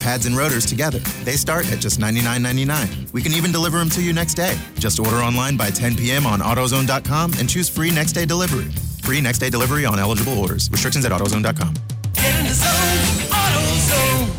pads and rotors together. They start at just $99.99. We can even deliver them to you next day. Just order online by 10 p.m. on AutoZone.com and choose free next-day delivery. Free next-day delivery on eligible orders. Restrictions at AutoZone.com. Get in the zone, AutoZone.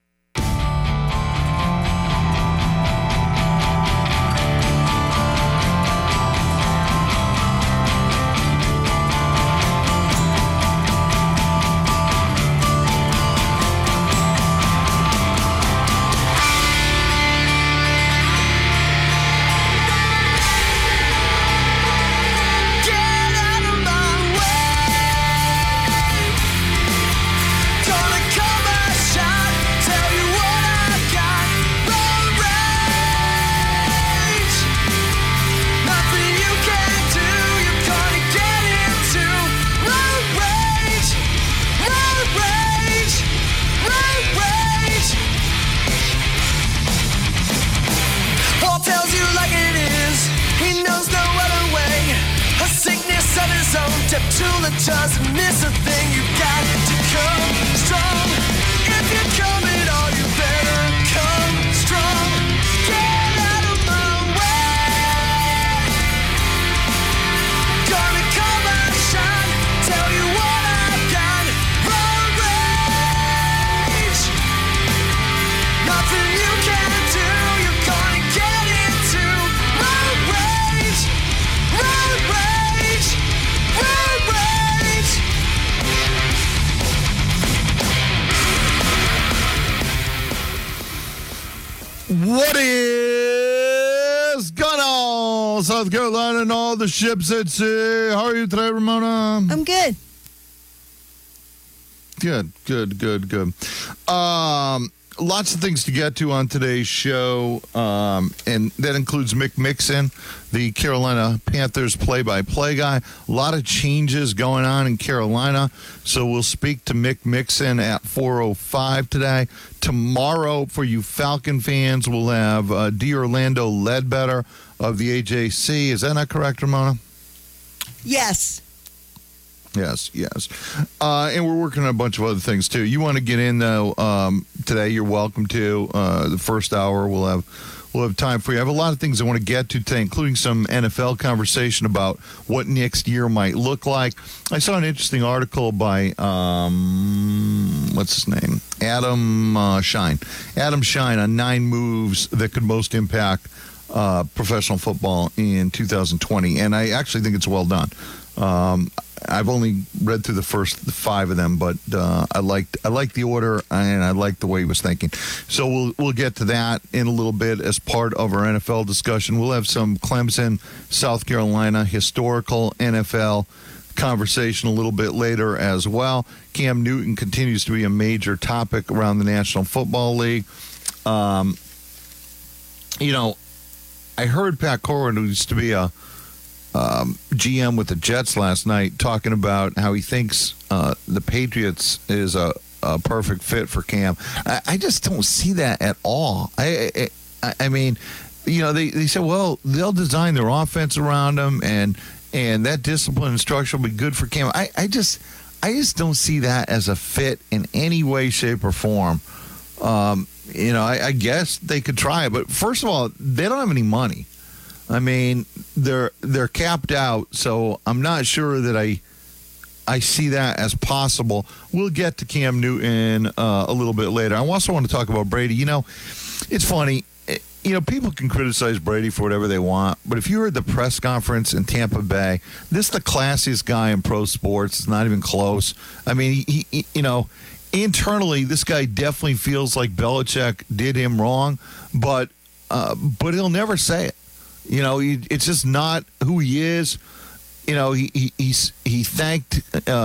Doesn't miss a thing. You got to come strong. If you're coming on, you better come strong. Get out of my way. Gonna call my shot. Tell you what I've got. Road rage. Nothing you can do. You're gonna get into road rage. Road rage. Road rage. What is going on, South Carolina and all the ships at sea? How are you today, Ramona? I'm good. Good. Lots of things to get to on today's show, and that includes Mick Mixon, the Carolina Panthers play-by-play guy. A lot of changes going on in Carolina, so we'll speak to Mick Mixon at 4:05 today. Tomorrow, for you Falcon fans, we'll have D'Orlando Ledbetter of the AJC. Is that not correct, Ramona? Yes. Yes. And we're working on a bunch of other things, too. You want to get in, though, today, you're welcome to. The first hour, we'll have time for you. I have a lot of things I want to get to today, including some NFL conversation about what next year might look like. I saw an interesting article by, what's his name? Adam Shine. Adam Shine on 9 moves that could most impact professional football in 2020. And I actually think it's well done. I've only read through the first 5 of them, but I liked the order and I liked the way he was thinking. So we'll get to that in a little bit as part of our NFL discussion. We'll have some Clemson, South Carolina historical NFL conversation a little bit later as well. Cam Newton continues to be a major topic around the National Football League. I heard Pat Corwin, who used to be a GM with the Jets last night, talking about how he thinks the Patriots is a perfect fit for Cam. I just don't see that at all. I mean, they said, well, they'll design their offense around him, and that discipline and structure will be good for Cam. I just don't see that as a fit in any way, shape, or form. I guess they could try it, but first of all, they don't have any money. I mean, they're capped out, so I'm not sure that I see that as possible. We'll get to Cam Newton a little bit later. I also want to talk about Brady. It's funny. People can criticize Brady for whatever they want, but if you were at the press conference in Tampa Bay, this is the classiest guy in pro sports. It's not even close. I mean, he internally, this guy definitely feels like Belichick did him wrong, but he'll never say it. It's just not who he is. He thanked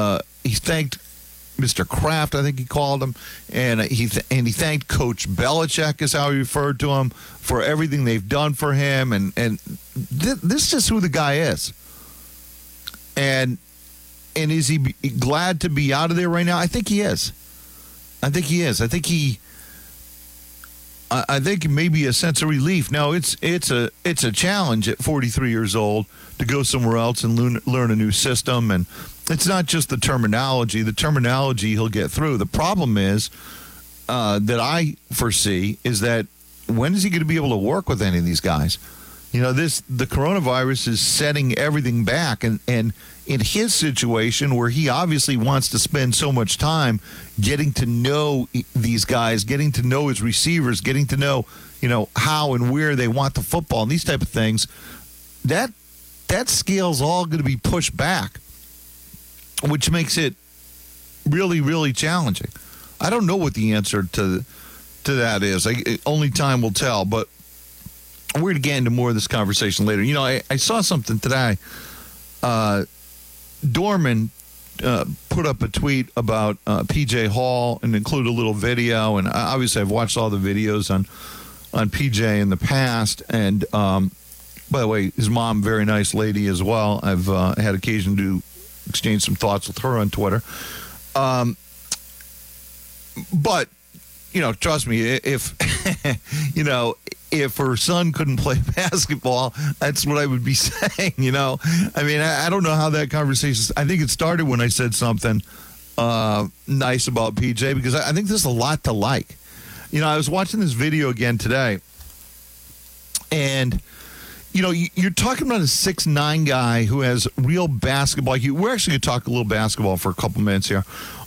Mr. Kraft, I think he called him, and he thanked Coach Belichick, is how he referred to him, for everything they've done for him, and this is just who the guy is. And is he glad to be out of there right now? I think he is. I think maybe a sense of relief. Now it's a challenge at 43 years old to go somewhere else and learn a new system, and it's not just the terminology. The terminology he'll get through. The problem is that I foresee is that when is he going to be able to work with any of these guys? You know, the coronavirus is setting everything back, and in his situation where he obviously wants to spend so much time getting to know these guys, getting to know his receivers, getting to know, you know, how and where they want the football and these type of things, that scale's all going to be pushed back, which makes it really, really challenging. I don't know what the answer to that is. Only time will tell, but we're going to get into more of this conversation later. You know, I saw something today. Dorman put up a tweet about PJ Hall and included a little video. And obviously, I've watched all the videos on PJ in the past. And by the way, his mom, very nice lady as well. I've had occasion to exchange some thoughts with her on Twitter. But, you know, trust me, if you know, if her son couldn't play basketball, that's what I would be saying, you know. I mean, I don't know how that conversation, I think it started when I said something nice about PJ, because I think there's a lot to like. You know, I was watching this video again today, and, you know, you're talking about a 6'9" guy who has real basketball IQ. We're actually going to talk a little basketball for a couple minutes here.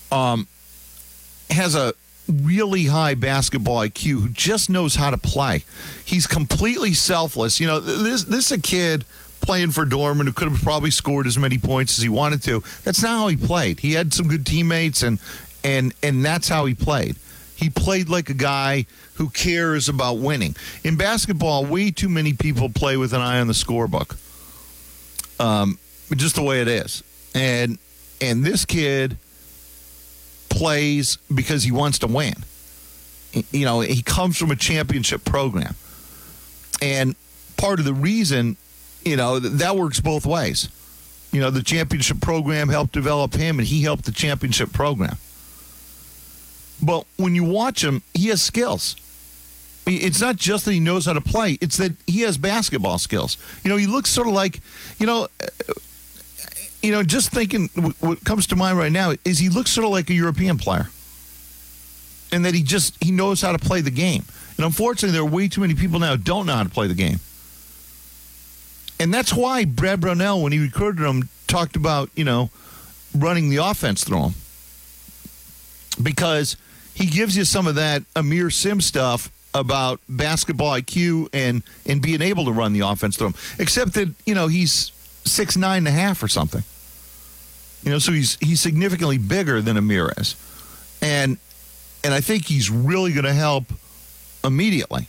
Has a really high basketball IQ who just knows how to play. He's completely selfless. You know, this is a kid playing for Dorman who could have probably scored as many points as he wanted to. That's not how he played. He had some good teammates, and that's how he played. He played like a guy who cares about winning. In basketball, way too many people play with an eye on the scorebook. Just the way it is. And this kid plays because he wants to win. You know, he comes from a championship program. And part of the reason, you know, that works both ways. You know, the championship program helped develop him, and he helped the championship program. But when you watch him, he has skills. It's not just that he knows how to play. It's that he has basketball skills. You know, he looks sort of like, you know, just thinking, what comes to mind right now is he looks sort of like a European player. And that he knows how to play the game. And unfortunately, there are way too many people now who don't know how to play the game. And that's why Brad Brownell, when he recruited him, talked about, you know, running the offense through him. Because he gives you some of that Amir Sim stuff about basketball IQ and being able to run the offense through him. Except that, you know, he's 6'9.5" or something. You know, so he's significantly bigger than Amir is. And I think he's really going to help immediately.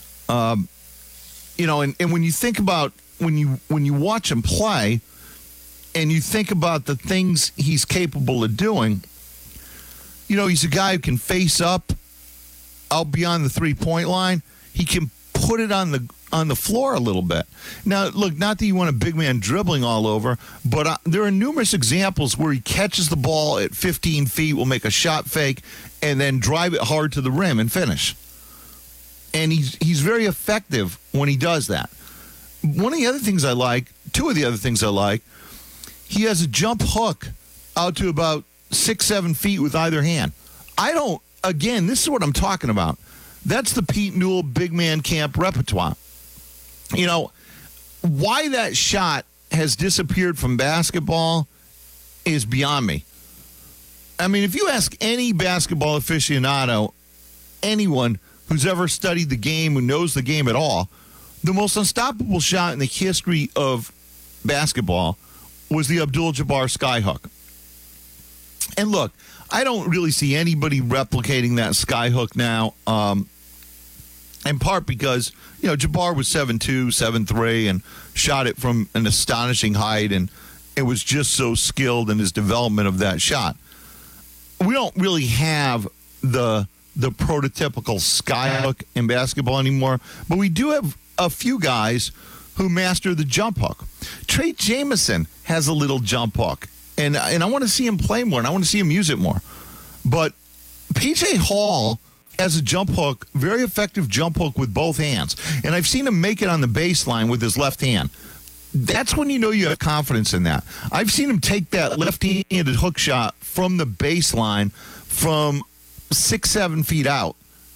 You know, and when you think about, when you watch him play and you think about the things he's capable of doing, you know, he's a guy who can face up out beyond the three-point line. He can put it on the floor a little bit. Now, look, not that you want a big man dribbling all over, but there are numerous examples where he catches the ball at 15 feet, will make a shot fake, and then drive it hard to the rim and finish. And he's very effective when he does that. One of the other things I like, two of the other things I like, he has a jump hook out to about 6-7 feet with either hand. Again, this is what I'm talking about. That's the Pete Newell big man camp repertoire. You know, why that shot has disappeared from basketball is beyond me. I mean, if you ask any basketball aficionado, anyone who's ever studied the game, who knows the game at all, the most unstoppable shot in the history of basketball was the Abdul-Jabbar skyhook. And look, I don't really see anybody replicating that skyhook now, in part because, you know, Jabbar was 7'2", 7'3", and shot it from an astonishing height, and it was just so skilled in his development of that shot. We don't really have the prototypical skyhook in basketball anymore, but we do have a few guys who master the jump hook. Trey Jameson has a little jump hook. And I want to see him play more, and I want to see him use it more. But P.J. Hall has a jump hook, very effective jump hook with both hands. And I've seen him make it on the baseline with his left hand. That's when you know you have confidence in that. I've seen him take that left-handed hook shot from the baseline from 6-7 feet out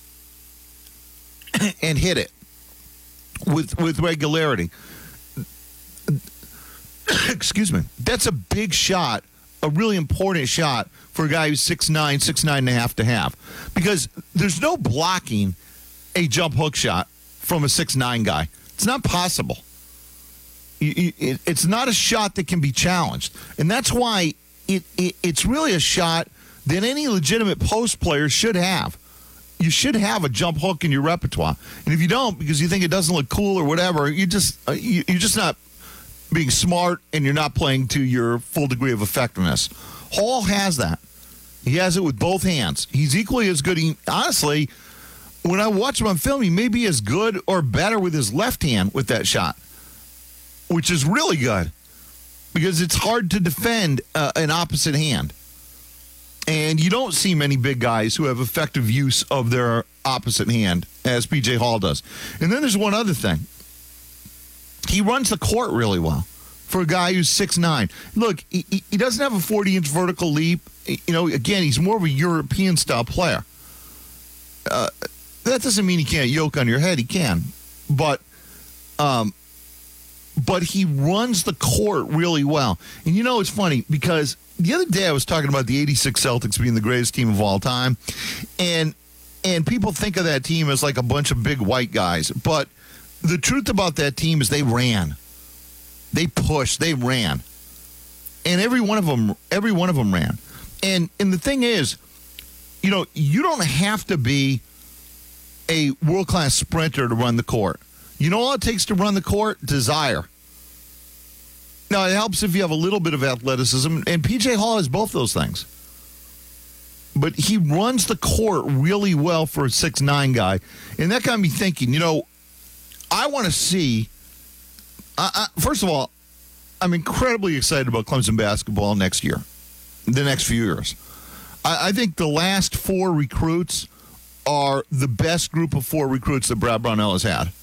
and hit it with regularity. Excuse me. That's a big shot, a really important shot for a guy who's 6'9", 6'9.5" to have. Because there's no blocking a jump hook shot from a 6'9" guy. It's not possible. It's not a shot that can be challenged. And that's why it's really a shot that any legitimate post player should have. You should have a jump hook in your repertoire. And if you don't, because you think it doesn't look cool or whatever, you're just not being smart, and you're not playing to your full degree of effectiveness. Hall has that. He has it with both hands. He's equally as good. Honestly, when I watch him on film, he may be as good or better with his left hand with that shot, which is really good because it's hard to defend an opposite hand. And you don't see many big guys who have effective use of their opposite hand as P.J. Hall does. And then there's one other thing. He runs the court really well for a guy who's 6'9". Look, he doesn't have a 40-inch vertical leap. Again, he's more of a European-style player. That doesn't mean he can't yoke on your head. He can. But he runs the court really well. And it's funny because the other day I was talking about the 86 Celtics being the greatest team of all time. And people think of that team as like a bunch of big white guys. But the truth about that team is they ran. They pushed. They ran. And every one of them ran. And the thing is, you don't have to be a world-class sprinter to run the court. You know all it takes to run the court? Desire. Now, it helps if you have a little bit of athleticism, and P.J. Hall has both those things. But he runs the court really well for a 6'9" guy. And that got me thinking, I want to see, first of all, I'm incredibly excited about Clemson basketball next year, the next few years. I think the last 4 recruits are the best group of 4 recruits that Brad Brownell has had.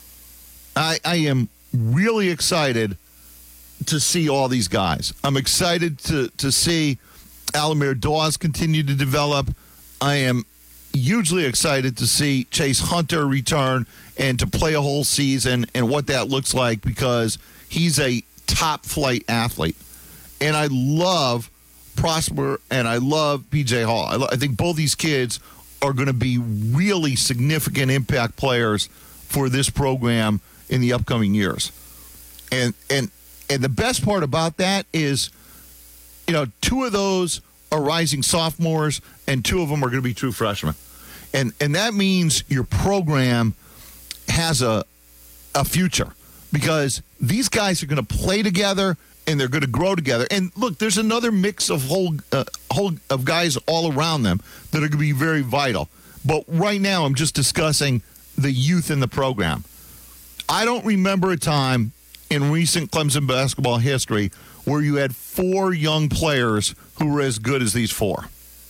I am really excited to see all these guys. I'm excited to see Alamir Dawes continue to develop. I am hugely excited to see Chase Hunter return and to play a whole season and what that looks like because he's a top-flight athlete. And I love Prosper and I love P.J. Hall. I think both these kids are going to be really significant impact players for this program in the upcoming years. And the best part about that is, 2 of those are rising sophomores and 2 of them are going to be true freshmen. And that means your program has a future because these guys are going to play together and they're going to grow together. And look, there's another mix of whole of guys all around them that are going to be very vital. But right now, I'm just discussing the youth in the program. I don't remember a time in recent Clemson basketball history where you had 4 young players who were as good as these 4.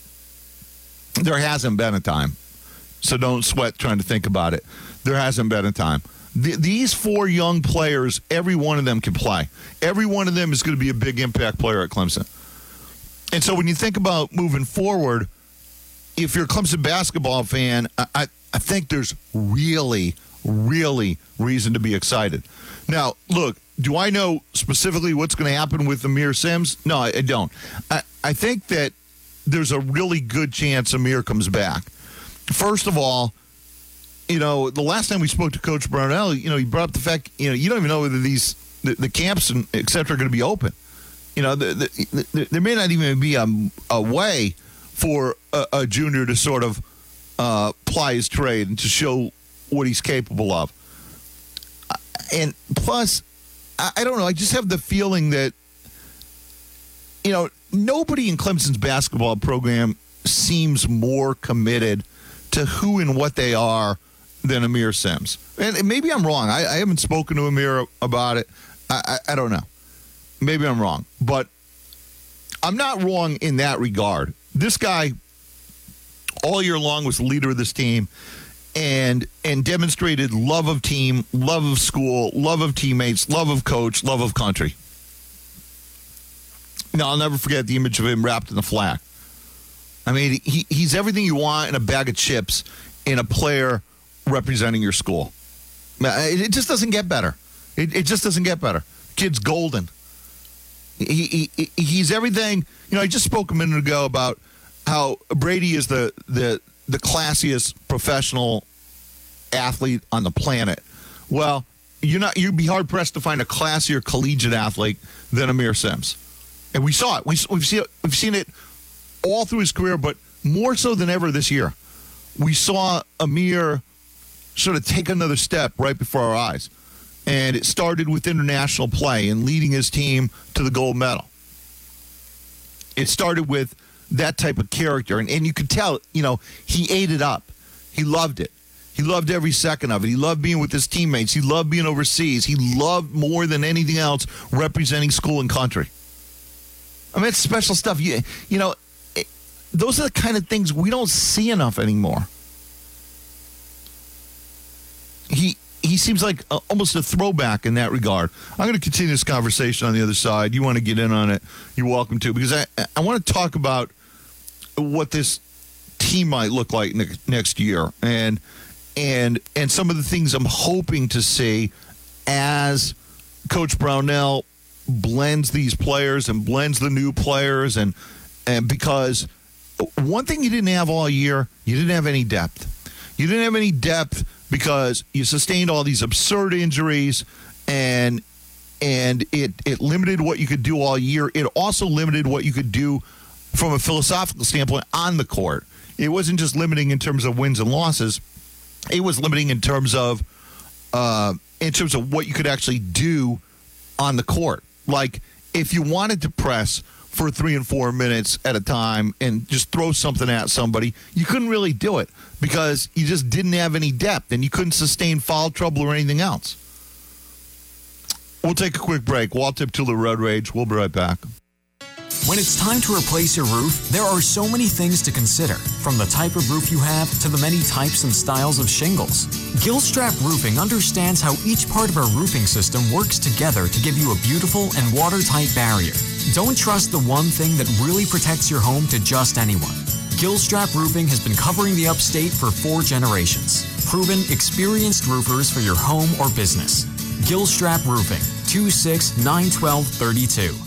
There hasn't been a time. So don't sweat trying to think about it. There hasn't been a time. These 4 young players, every one of them can play. Every one of them is going to be a big impact player at Clemson. And so when you think about moving forward, if you're a Clemson basketball fan, I think there's really, really reason to be excited. Now, look, do I know specifically what's going to happen with Amir Sims? No, I don't. I think that there's a really good chance Amir comes back. First of all, the last time we spoke to Coach Brownell, he brought up the fact, you don't even know whether the camps and et cetera are going to be open. There may not even be a way for a junior to sort of ply his trade and to show what he's capable of. And plus, I don't know, I just have the feeling that, nobody in Clemson's basketball program seems more committed to who and what they are than Amir Sims. And maybe I'm wrong. I haven't spoken to Amir about it. I don't know. Maybe I'm wrong. But I'm not wrong in that regard. This guy, all year long, was the leader of this team and demonstrated love of team, love of school, love of teammates, love of coach, love of country. Now, I'll never forget the image of him wrapped in the flag. I mean, he's everything you want in a bag of chips in a player representing your school. It just doesn't get better. It just doesn't get better. Kid's golden. He's everything. You know, I just spoke a minute ago about how Brady is the classiest professional athlete on the planet. Well, you'd be hard pressed to find a classier collegiate athlete than Amir Sims, and we saw it. We've seen it all through his career, but more so than ever this year. We saw Amir sort of take another step right before our eyes, and it started with international play and leading his team to the gold medal. It started with that type of character, and you could tell, you know, he ate it up. He loved it. He loved every second of it. He loved being with his teammates. He loved being overseas. He loved more than anything else representing school and country. I mean, it's special stuff. You know, those are the kind of things we don't see enough anymore. He seems like almost a throwback in that regard. I'm going to continue this conversation on the other side. You want to get in on it, you're welcome to, because I want to talk about what this team might look like next year and some of the things I'm hoping to see as Coach Brownell blends these players and blends the new players, and because one thing you didn't have all year, you didn't have any depth. You didn't have any depth because you sustained all these absurd injuries, and it limited what you could do all year. It also limited what you could do from a philosophical standpoint on the court. It wasn't just limiting in terms of wins and losses. It was limiting in terms of what you could actually do on the court. Like, if you wanted to press for 3 and 4 minutes at a time and just throw something at somebody, you couldn't really do it because you just didn't have any depth and you couldn't sustain foul trouble or anything else. We'll take a quick break. Walt Tiptula, Road Rage. We'll be right back. When it's time to replace your roof, there are so many things to consider, from the type of roof you have to the many types and styles of shingles. Gilstrap Roofing understands how each part of our roofing system works together to give you a beautiful and watertight barrier. Don't trust the one thing that really protects your home to just anyone. Gilstrap Roofing has been covering the upstate for 4 generations. Proven, experienced roofers for your home or business. Gilstrap Roofing, 2691232.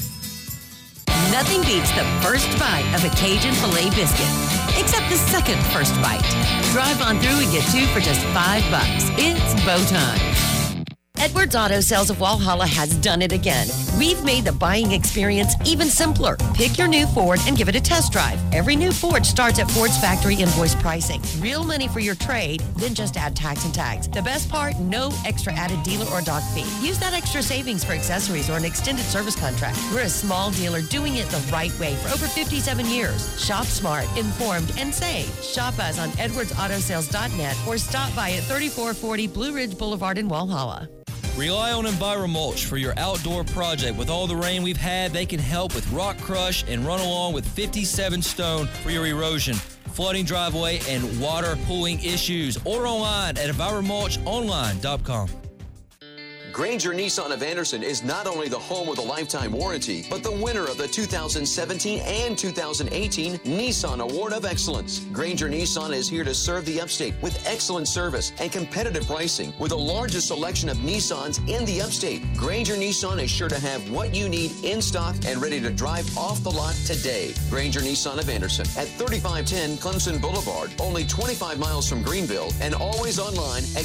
Nothing beats the first bite of a Cajun filet biscuit, except the second first bite. Drive on through and get 2 for just $5. It's bow time. Edwards Auto Sales of Walhalla has done it again. We've made the buying experience even simpler. Pick your new Ford and give it a test drive. Every new Ford starts at Ford's factory invoice pricing. Real money for your trade, then just add tax and tags. The best part, no extra added dealer or doc fee. Use that extra savings for accessories or an extended service contract. We're a small dealer doing it the right way for over 57 years. Shop smart, informed, and save. Shop us on edwardsautosales.net or stop by at 3440 Blue Ridge Boulevard in Walhalla. Rely on EnviroMulch for your outdoor project. With all the rain we've had, they can help with rock crush and run along with 57 Stone for your erosion, flooding driveway, and water pooling issues. Order online at EnviroMulchOnline.com. Granger Nissan of Anderson is not only the home with a lifetime warranty, but the winner of the 2017 and 2018 Nissan Award of Excellence. Granger Nissan is here to serve the upstate with excellent service and competitive pricing. With the largest selection of Nissans in the upstate, Granger Nissan is sure to have what you need in stock and ready to drive off the lot today. Granger Nissan of Anderson at 3510 Clemson Boulevard, only 25 miles from Greenville, and always online at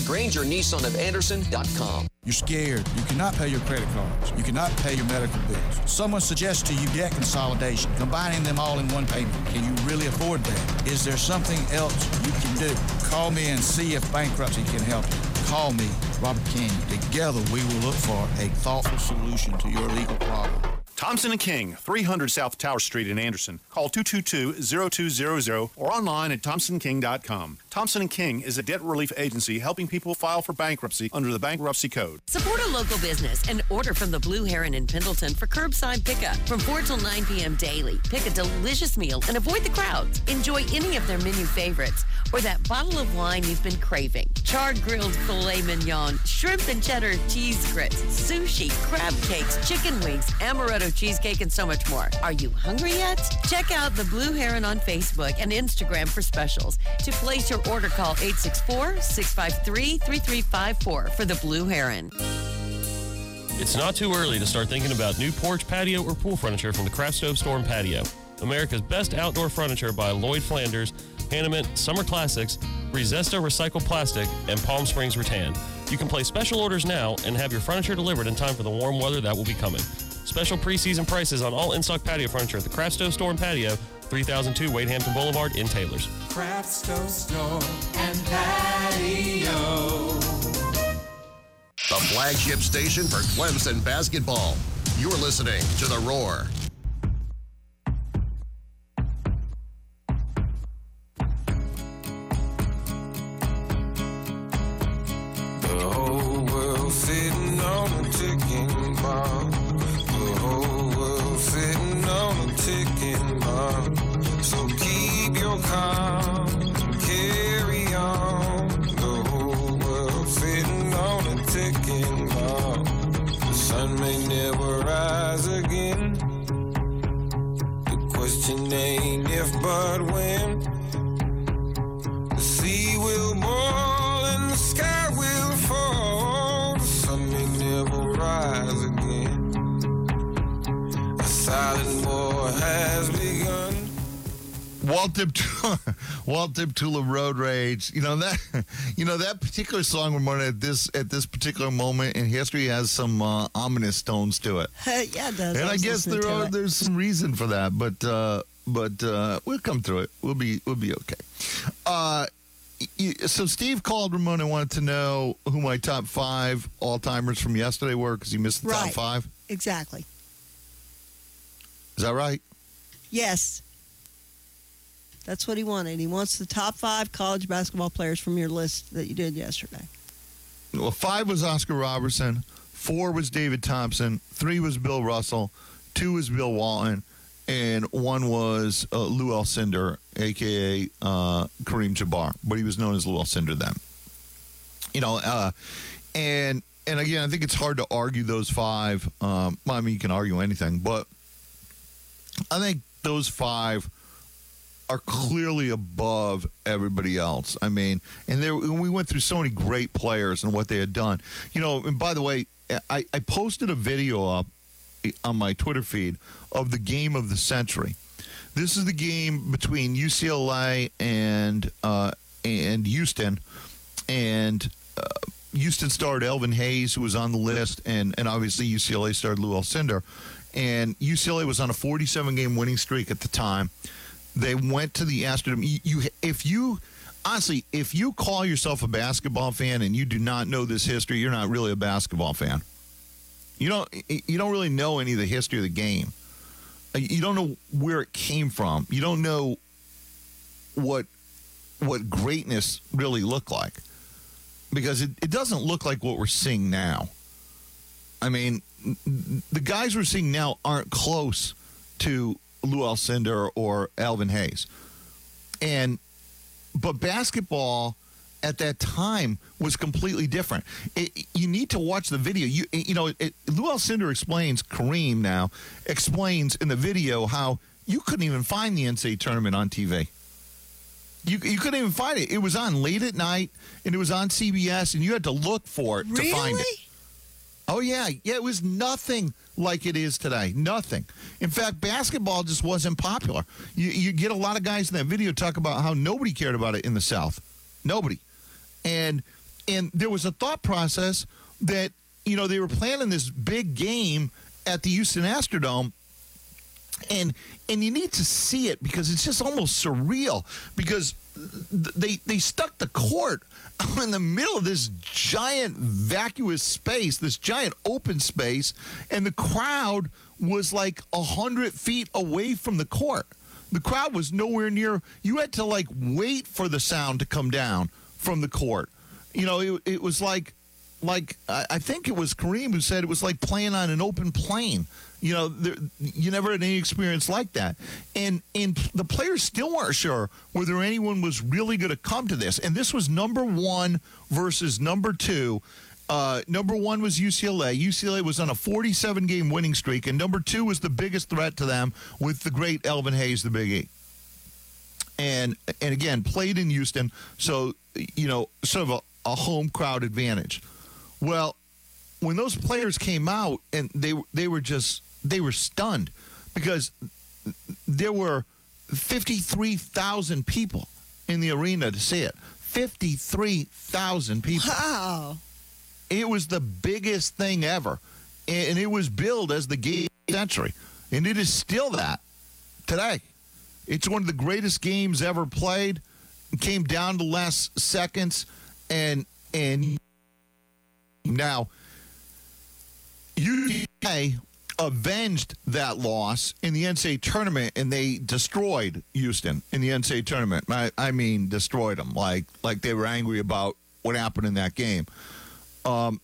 GrangerNissanofAnderson.com. You're scared. You cannot pay your credit cards. You cannot pay your medical bills. Someone suggests to you debt consolidation, combining them all in one payment. Can you really afford that? Is there something else you can do? Call me and see if bankruptcy can help you. Call me, Robert King. Together we will look for a thoughtful solution to your legal problem. Thompson & King, 300 South Tower Street in Anderson. Call 222-0200 or online at thompsonking.com. Thompson & King is a debt relief agency helping people file for bankruptcy under the Bankruptcy Code. Support a local business and order from the Blue Heron in Pendleton for curbside pickup from 4 till 9 p.m. daily. Pick a delicious meal and avoid the crowds. Enjoy any of their menu favorites or that bottle of wine you've been craving. Charred grilled filet mignon, shrimp and cheddar cheese grits, sushi, crab cakes, chicken wings, amaretto cheesecake, and so much more. Are you hungry yet? Check out the Blue Heron on Facebook and Instagram for specials. To place your order, call 864-653-3354 for the Blue Heron. It's not too early to start thinking about new porch, patio, or pool furniture from the Craft Stove Store and Patio. America's best outdoor furniture by Lloyd Flanders, Hanneman, Summer Classics, Rezesto Recycled Plastic, and Palm Springs Rattan. You can place special orders now and have your furniture delivered in time for the warm weather that will be coming. Special preseason prices on all in-stock patio furniture at the Craft Stove Store and Patio, 3002 Wade Hampton Boulevard in Taylors. Craft Stove Store and Patio. The flagship station for Clemson basketball. You're listening to The Roar. The whole world sitting on a ticking bomb. The whole world sitting on a ticking bomb. So keep your calm and carry on. The whole world sitting on a ticking bomb. The sun may never rise again. The question ain't if but when. The sea will boil and the sky will fall. The sun may never rise again. A silent war has begun. Walt Diptula Road Rage. You know that particular song at this particular moment in history has some ominous tones to it. Yeah, it does. And I guess there's some reason for that, but we'll come through it. We'll be okay. So Steve called Ramon and wanted to know who my top 5 all-timers from yesterday were because he missed the top 5. Exactly. Is that right? Yes. That's what he wanted. He wants the top 5 college basketball players from your list that you did yesterday. Well, 5 was Oscar Robertson, 4 was David Thompson, 3 was Bill Russell, 2 was Bill Walton, and 1 was Lou Alcindor, a.k.a. Kareem Jabbar, but he was known as Lou Alcindor then. And again, I think it's hard to argue those 5. I mean, you can argue anything, but I think those 5 are clearly above everybody else. I mean, and we went through so many great players and what they had done. And by the way, I posted a video up on my Twitter feed of the game of the century. This is the game between UCLA and Houston, and Houston starred Elvin Hayes, who was on the list, and obviously UCLA starred Lou Alcindor, and UCLA was on a 47-game winning streak at the time. They went to the Astrodome. If you call yourself a basketball fan and you do not know this history, you're not really a basketball fan. You don't really know any of the history of the game. You don't know where it came from. You don't know what greatness really looked like, because it doesn't look like what we're seeing now. I mean, the guys we're seeing now aren't close to Lou Alcindor or Elvin Hayes. But basketball at that time was completely different. You need to watch the video. Lou Alcindor explains in the video how you couldn't even find the NCAA tournament on TV. You couldn't even find it. It was on late at night, and it was on CBS, and you had to look for it to find it. Oh, yeah. Yeah, it was nothing like it is today. Nothing. In fact, basketball just wasn't popular. You get a lot of guys in that video talk about how nobody cared about it in the South. Nobody. And there was a thought process that, they were planning this big game at the Houston Astrodome, and you need to see it because it's just almost surreal, because they stuck the court in the middle of this giant vacuous space, this giant open space, and the crowd was like 100 feet away from the court. The crowd was nowhere near. You had to wait for the sound to come down from the court. It was like I think it was Kareem who said it was like playing on an open plane. You never had any experience like that. And the players still weren't sure whether anyone was really going to come to this. And this was number 1 versus number 2 Number 1 was UCLA. UCLA was on a 47-game winning streak, and number 2 was the biggest threat to them with the great Elvin Hayes, the Big E. And again, played in Houston, so, sort of a home crowd advantage. Well, when those players came out, and they were stunned because there were 53,000 people in the arena to see it. 53,000 people. Wow. It was the biggest thing ever. And it was billed as the game of the century. And it is still that today. It's one of the greatest games ever played. It came down to last seconds. And now, UCLA avenged that loss in the NCAA tournament, and they destroyed Houston in the NCAA tournament. I mean, destroyed them. Like they were angry about what happened in that game. But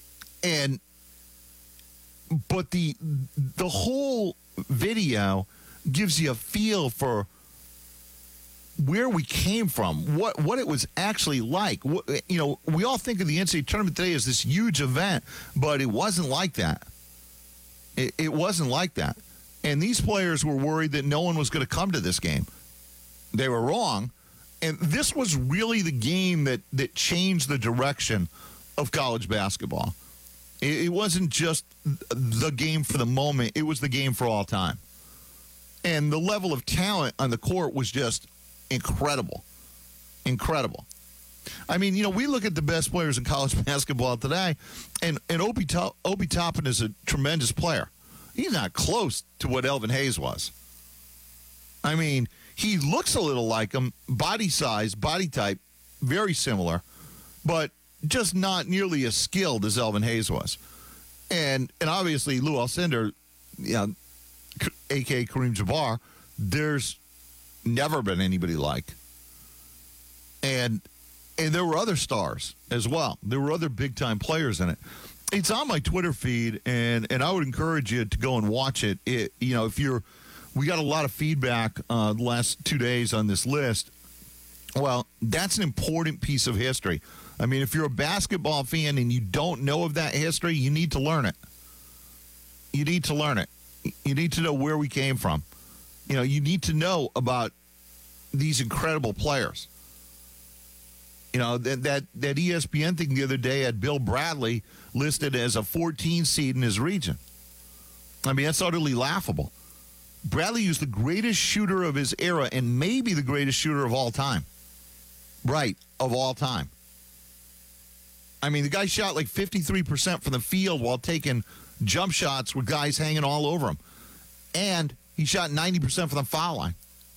the whole video gives you a feel for where we came from, what it was actually like. We all think of the NCAA tournament today as this huge event, but it wasn't like that. It wasn't like that. And these players were worried that no one was going to come to this game. They were wrong. And this was really the game that changed the direction of college basketball. It wasn't just the game for the moment. It was the game for all time. And the level of talent on the court was just incredible. Incredible. I mean, we look at the best players in college basketball today, and Obi Toppin is a tremendous player. He's not close to what Elvin Hayes was. I mean, he looks a little like him, body size, body type, very similar, but just not nearly as skilled as Elvin Hayes was. And obviously, Lou Alcindor, a.k.a. Kareem Jabbar, there's never been anybody like. And there were other stars as well. There were other big-time players in it. It's on my Twitter feed, and I would encourage you to go and watch it. We got a lot of feedback the last 2 days on this list. Well, that's an important piece of history. I mean, if you're a basketball fan and you don't know of that history, you need to learn it. You need to learn it. You need to know where we came from. You need to know about these incredible players. That ESPN thing the other day had Bill Bradley listed as a 14 seed in his region. I mean, that's utterly laughable. Bradley was the greatest shooter of his era and maybe the greatest shooter of all time. Right, of all time. I mean, the guy shot like 53% from the field while taking jump shots with guys hanging all over him. And he shot 90% from the foul line.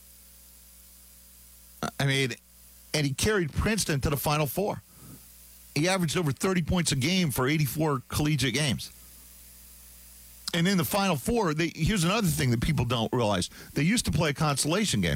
I mean, and he carried Princeton to the Final Four. He averaged over 30 points a game for 84 collegiate games. And in the Final Four, here's another thing that people don't realize. They used to play a consolation game.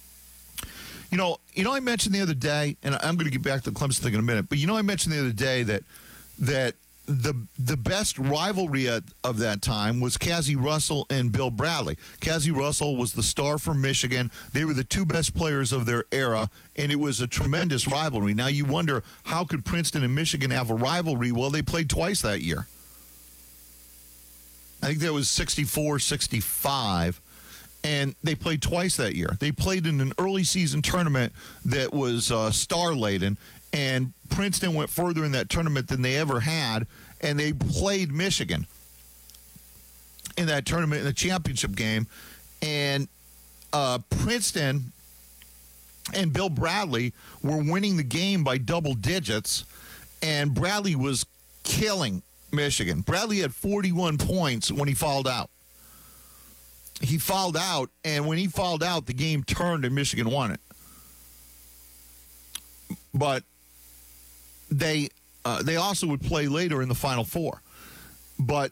I mentioned the other day, and I'm going to get back to the Clemson thing in a minute, but I mentioned the other day that the best rivalry of that time was Cazzie Russell and Bill Bradley. Cazzie Russell was the star from Michigan. They were the two best players of their era, and it was a tremendous rivalry. Now you wonder, how could Princeton and Michigan have a rivalry? Well, they played twice that year. I think that was 64-65. And they played twice that year. They played in an early season tournament that was star-laden, and Princeton went further in that tournament than they ever had, and they played Michigan in that tournament in the championship game. And Princeton and Bill Bradley were winning the game by double digits, and Bradley was killing Michigan. Bradley had 41 points when he fouled out. He fouled out, and when he fouled out, the game turned and Michigan won it. But they also would play later in the Final Four. But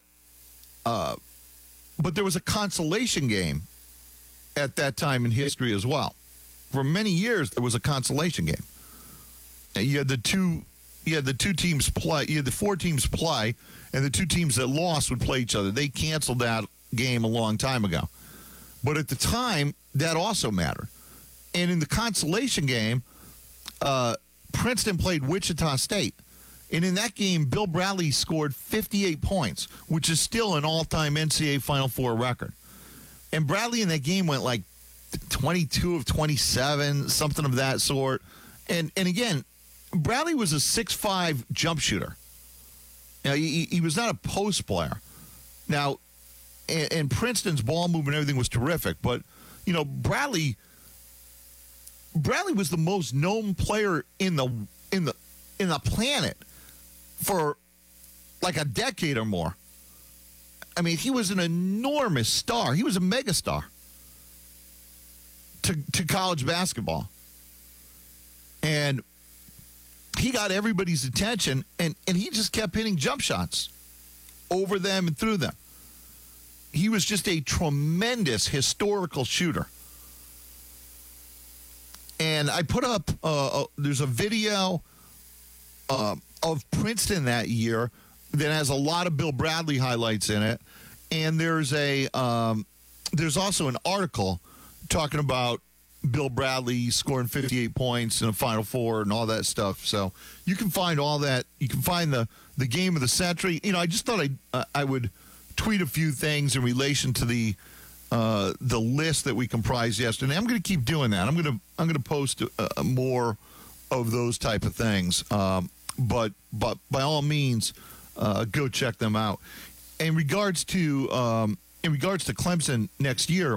there was a consolation game at that time in history as well. For many years, there was a consolation game. You had the two teams play. You had the four teams play, and the two teams that lost would play each other. They canceled that game a long time ago. But at the time, that also mattered. And in the consolation game, Princeton played Wichita State. And in that game, Bill Bradley scored 58 points, which is still an all-time NCAA Final Four record. And Bradley in that game went like 22 of 27, something of that sort. And again, Bradley was a 6'5" jump shooter. Now, he was not a post player. Now, and Princeton's ball movement, everything was terrific. But, Bradley was the most known player in the planet for like a decade or more. I mean, he was an enormous star. He was a megastar to college basketball. And he got everybody's attention, and he just kept hitting jump shots over them and through them. He was just a tremendous historical shooter. And I put up, there's a video of Princeton that year that has a lot of Bill Bradley highlights in it. And there's also an article talking about Bill Bradley scoring 58 points in a Final Four and all that stuff. So you can find all that. You can find the game of the century. I just thought I would tweet a few things in relation to the list that we comprised yesterday. I'm going to keep doing that. I'm going to post more of those type of things. But by all means, go check them out. In regards to Clemson next year,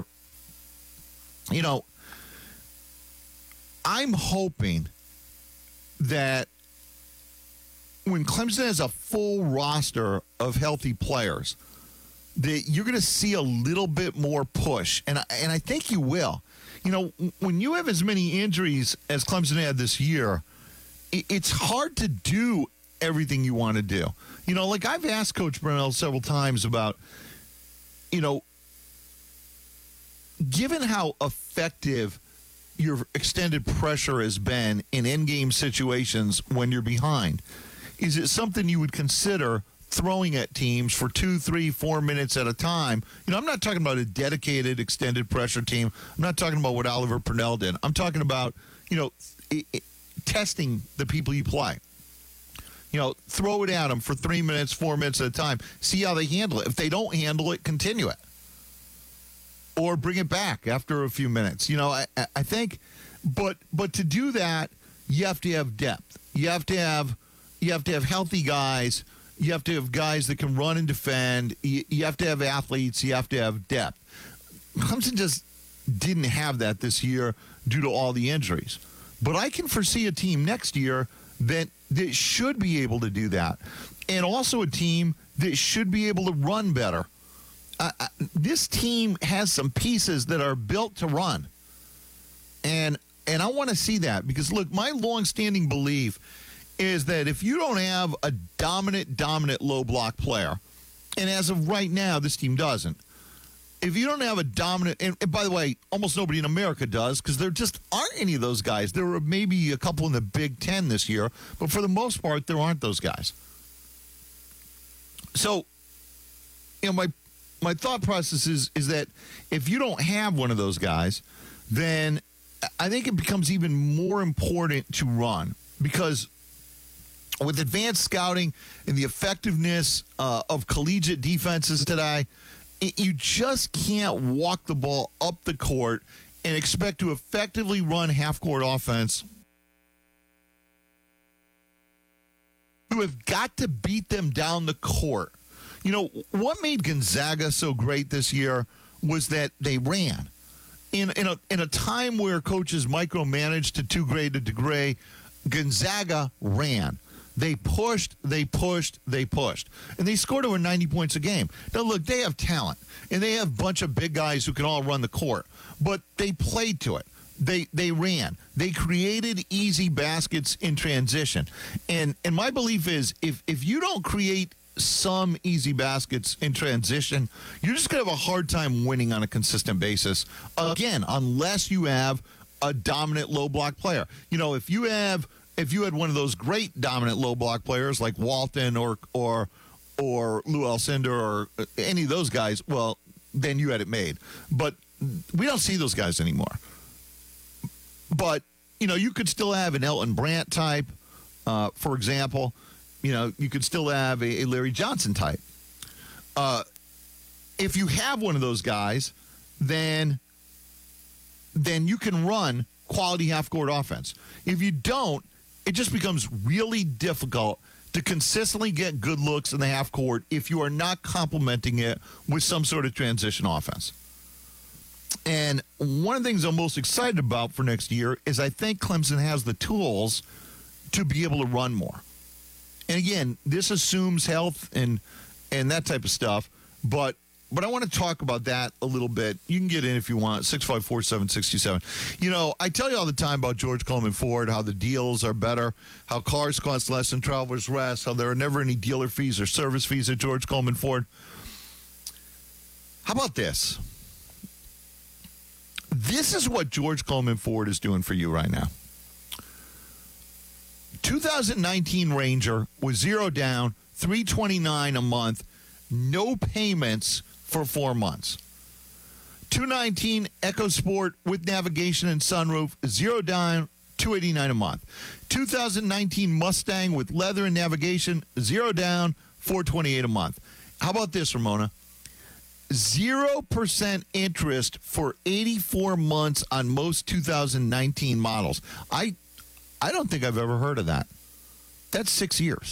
I'm hoping that when Clemson has a full roster of healthy players, that you're going to see a little bit more push, and I think you will. When you have as many injuries as Clemson had this year, it's hard to do everything you want to do. Like I've asked Coach Brunell several times about, given how effective your extended pressure has been in in-game situations when you're behind, is it something you would consider throwing at teams for 2, 3, 4 minutes at a time? I'm not talking about a dedicated extended pressure team. I'm not talking about what Oliver Purnell did. I'm talking about, testing the people you play. Throw it at them for 3 minutes, 4 minutes at a time. See how they handle it. If they don't handle it, continue it. Or bring it back after a few minutes. I think, but to do that, you have to have depth. You have to have healthy guys. You have to have guys that can run and defend. You have to have athletes. You have to have depth. Clemson just didn't have that this year due to all the injuries. But I can foresee a team next year that should be able to do that. And also a team that should be able to run better. This team has some pieces that are built to run. And I want to see that because, look, my longstanding belief is that if you don't have a dominant low block player, and as of right now, this team doesn't. If you don't have a dominant, and by the way, almost nobody in America does because there just aren't any of those guys. There were maybe a couple in the Big Ten this year, but for the most part, there aren't those guys. So, my thought process is that if you don't have one of those guys, then I think it becomes even more important to run because with advanced scouting and the effectiveness of collegiate defenses today, you just can't walk the ball up the court and expect to effectively run half-court offense. You have got to beat them down the court. What made Gonzaga so great this year was that they ran. In a time where coaches micromanaged to too great a degree, Gonzaga ran. They pushed. And they scored over 90 points a game. Now, look, they have talent, and they have a bunch of big guys who can all run the court. But they played to it. They ran. They created easy baskets in transition. And my belief is if you don't create some easy baskets in transition, you're just going to have a hard time winning on a consistent basis. Again, unless you have a dominant low block player. If you had one of those great dominant low block players like Walton or Lou Alcindor or any of those guys, well, then you had it made. But we don't see those guys anymore. But, you could still have an Elton Brandt type, for example. you could still have a Larry Johnson type. If you have one of those guys, then you can run quality half-court offense. If you don't, it just becomes really difficult to consistently get good looks in the half court if you are not complementing it with some sort of transition offense. And one of the things I'm most excited about for next year is I think Clemson has the tools to be able to run more. And again, this assumes health and that type of stuff, but I want to talk about that a little bit. You can get in if you want, 654-767. I tell you all the time about George Coleman Ford, how the deals are better, how cars cost less than Travelers Rest, how there are never any dealer fees or service fees at George Coleman Ford. How about this? This is what George Coleman Ford is doing for you right now. 2019 Ranger was 0 down, $329 a month, no payments for 4 months. 2019 EcoSport with navigation and sunroof, 0 down, $289 a month. 2019 Mustang with leather and navigation, 0 down, $428 a month. How about this, Ramona? 0% interest for 84 months on most 2019 models. I don't think I've ever heard of that. That's 6 years.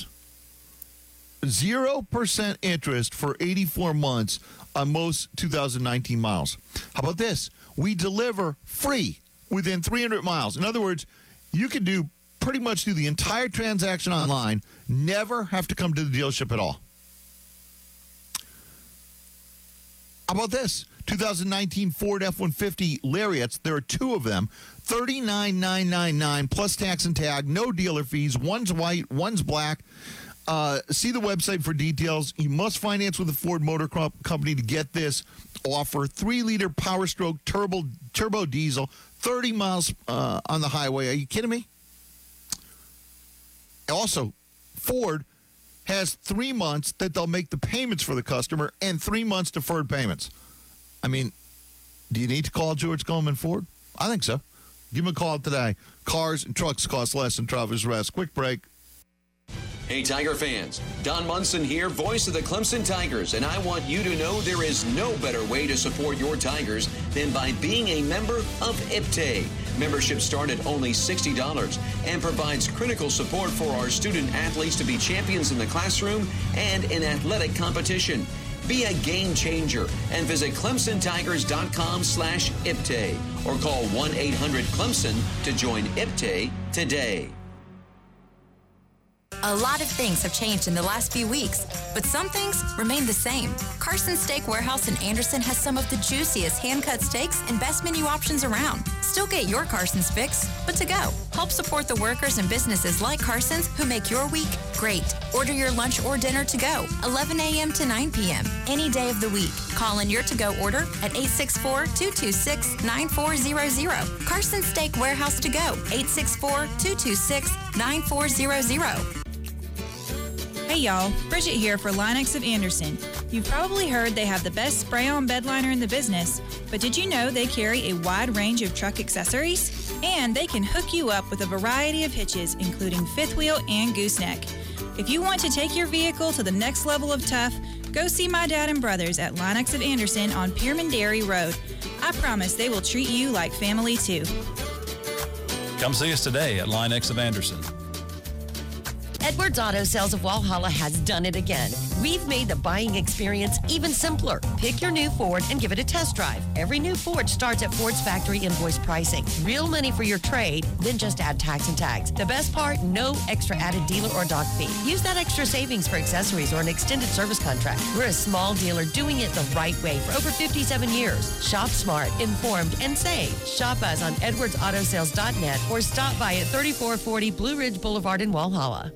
0% interest for 84 months on most 2019 models. How about this? We deliver free within 300 miles. In other words, you can pretty much do the entire transaction online, never have to come to the dealership at all. How about this? 2019 Ford F-150 Lariats, there are 2 of them, $39,999 plus tax and tag, no dealer fees. One's white, one's black. See the website for details. You must finance with the Ford Motor Company to get this offer. 3-liter Power Stroke turbo diesel, 30 miles on the highway. Are you kidding me? Also, Ford has 3 months that they'll make the payments for the customer and 3 months deferred payments. I mean, do you need to call George Coleman Ford? I think so. Give him a call today. Cars and trucks cost less than Travelers Rest. Quick break. Hey, Tiger fans. Don Munson here, voice of the Clemson Tigers, and I want you to know there is no better way to support your Tigers than by being a member of IPTAY. Membership starts at only $60 and provides critical support for our student athletes to be champions in the classroom and in athletic competition. Be a game changer and visit ClemsonTigers.com/IPTAY or call 1-800-CLEMSON to join IPTAY today. A lot of things have changed in the last few weeks, but some things remain the same. Carson's Steak Warehouse in Anderson has some of the juiciest hand-cut steaks and best menu options around. Still get your Carson's fix, but to go. Help support the workers and businesses like Carson's who make your week great. Order your lunch or dinner to go, 11 a.m. to 9 p.m., any day of the week. Call in your to-go order at 864-226-9400. Carson's Steak Warehouse to go, 864-226-9400. Hey y'all, Bridget here for Linex of Anderson. You've probably heard they have the best spray-on bed liner in the business, but did you know they carry a wide range of truck accessories? And they can hook you up with a variety of hitches, including fifth wheel and gooseneck. If you want to take your vehicle to the next level of tough, go see my dad and brothers at Linex of Anderson on Pierman Dairy Road. I promise they will treat you like family too. Come see us today at Linex of Anderson. Edwards Auto Sales of Walhalla has done it again. We've made the buying experience even simpler. Pick your new Ford and give it a test drive. Every new Ford starts at Ford's factory invoice pricing. Real money for your trade, then just add tax and tags. The best part, no extra added dealer or doc fee. Use that extra savings for accessories or an extended service contract. We're a small dealer doing it the right way for over 57 years. Shop smart, informed, and save. Shop us on edwardsautosales.net or stop by at 3440 Blue Ridge Boulevard in Walhalla.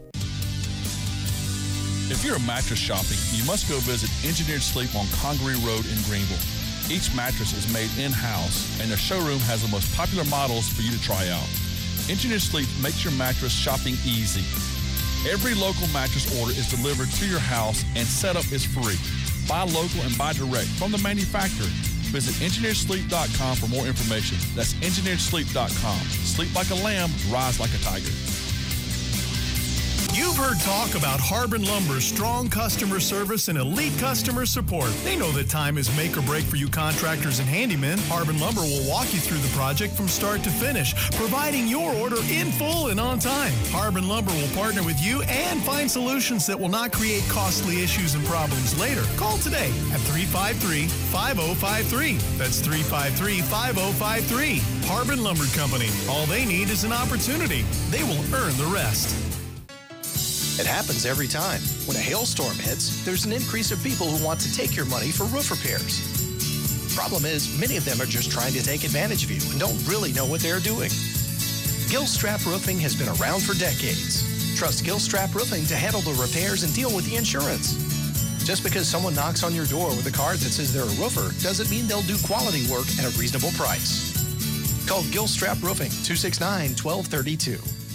If you're a mattress shopping, you must go visit Engineered Sleep on Congaree Road in Greenville. Each mattress is made in-house, and their showroom has the most popular models for you to try out. Engineered Sleep makes your mattress shopping easy. Every local mattress order is delivered to your house, and setup is free. Buy local and buy direct from the manufacturer. Visit engineersleep.com for more information. That's engineersleep.com. Sleep like a lamb, rise like a tiger. You've heard talk about Harbin Lumber's strong customer service and elite customer support. They know that time is make or break for you contractors and handymen. Harbin Lumber will walk you through the project from start to finish, providing your order in full and on time. Harbin Lumber will partner with you and find solutions that will not create costly issues and problems later. Call today at 353-5053. That's 353-5053. Harbin Lumber Company. All they need is an opportunity. They will earn the rest. It happens every time. When a hailstorm hits, there's an increase of people who want to take your money for roof repairs. Problem is, many of them are just trying to take advantage of you and don't really know what they're doing. Gilstrap Roofing has been around for decades. Trust Gilstrap Roofing to handle the repairs and deal with the insurance. Just because someone knocks on your door with a card that says they're a roofer doesn't mean they'll do quality work at a reasonable price. Call Gilstrap Roofing, 269-1232.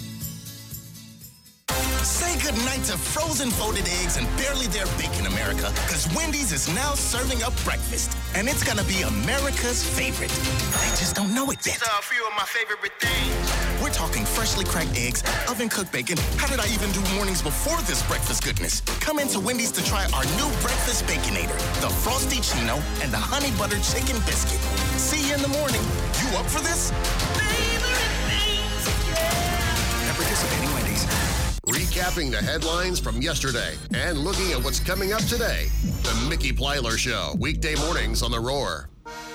Say goodnight to frozen folded eggs and barely there bacon, America, because Wendy's is now serving up breakfast, and it's gonna be America's favorite. They just don't know it yet. These are a few of my favorite things. We're talking freshly cracked eggs, oven-cooked bacon. How did I even do mornings before this breakfast goodness? Come into Wendy's to try our new breakfast Baconator, the Frosty Chino, and the Honey Butter Chicken Biscuit. See you in the morning. You up for this? At participating Wendy's. Recapping the headlines from yesterday and looking at what's coming up today. The Mickey Plyler Show, weekday mornings on The Roar.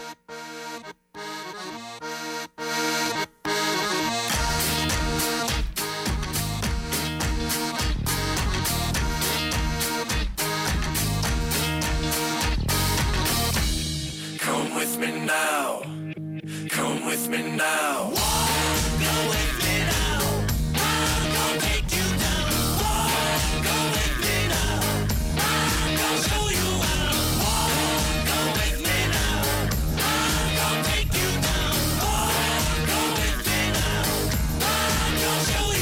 Come with me now. Come with me now. Go with me now. I'm gonna take you down. Go with me now. I'm gonna show you how. Go with me now. I'm gonna take you down. Go with me now. I'm gonna show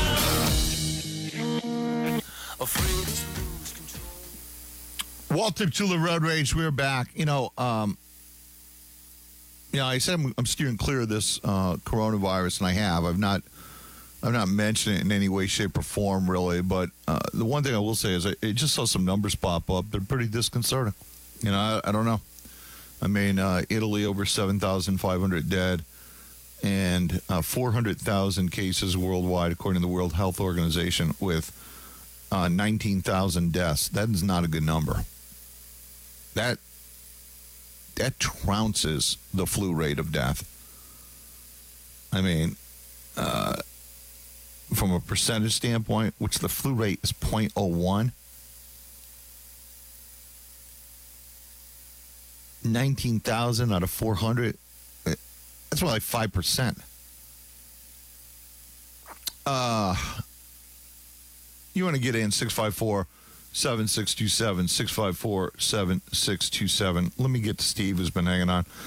you how. Afraid. Walter Tula Road Rage, we're back. I said I'm steering clear of this coronavirus, and I have. I've not mentioned it in any way, shape, or form, really. But the one thing I will say is I just saw some numbers pop up. They're pretty disconcerting. I don't know. I mean, Italy over 7,500 dead, and 400,000 cases worldwide, according to the World Health Organization, with 19,000 deaths. That is not a good number. That trounces the flu rate of death. I mean, from a percentage standpoint, which the flu rate is 0.01, 19,000 out of 400, that's more like 5%. You want to get in 654-7627, 654-7627. Let me get to Steve, who's been hanging on.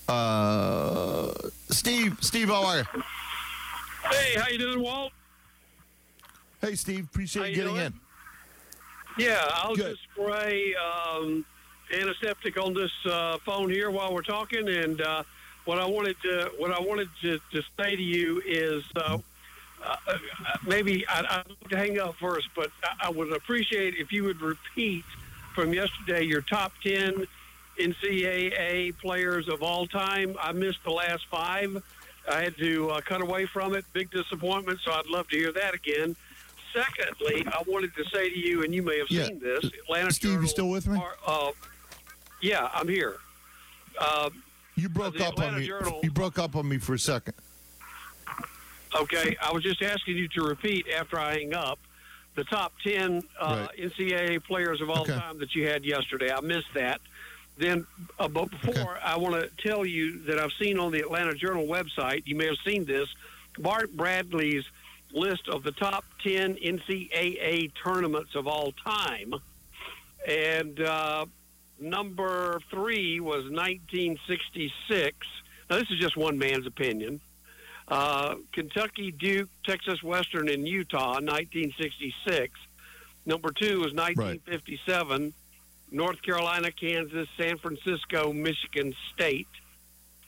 Steve, how are you? Hey, how you doing, Walt? Hey, Steve, appreciate you getting in. Yeah, I'll just spray antiseptic on this phone here while we're talking. And what I wanted to say to you is maybe I'd like to hang up first, but I would appreciate if you would repeat from yesterday your top 10 NCAA players of all time. I missed the last 5. I had to cut away from it. Big disappointment, so I'd love to hear that again. Secondly, I wanted to say to you, and you may have seen this, Atlanta Steve, Journal, you still with me? Yeah, I'm here. You broke up on me. You broke up on me for a second. Okay, I was just asking you to repeat after I hang up the top 10 NCAA players of all time that you had yesterday. I missed that. Then, but before, I want to tell you that I've seen on the Atlanta Journal website, you may have seen this, Bart Bradley's list of the top 10 NCAA tournaments of all time. And number 3 was 1966. Now, this is just one man's opinion. Kentucky, Duke, Texas Western, and Utah, 1966. Number 2 was 1957. North Carolina, Kansas, San Francisco, Michigan State.